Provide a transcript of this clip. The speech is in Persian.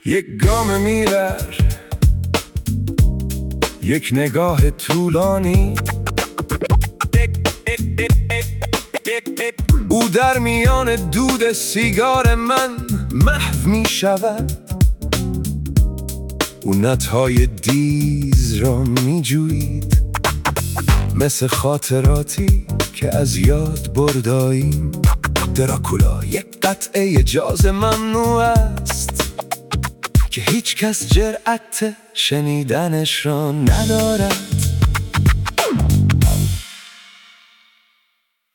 یک گام میرر، یک نگاه طولانی، او در میان دود سیگار من محو می شود. او نتهای دیز را می جوید، مثل خاطراتی که از یاد برداییم. دراکولا یک قطعه جاز ممنوع است که هیچ کس جرأت شنیدنش را ندارد.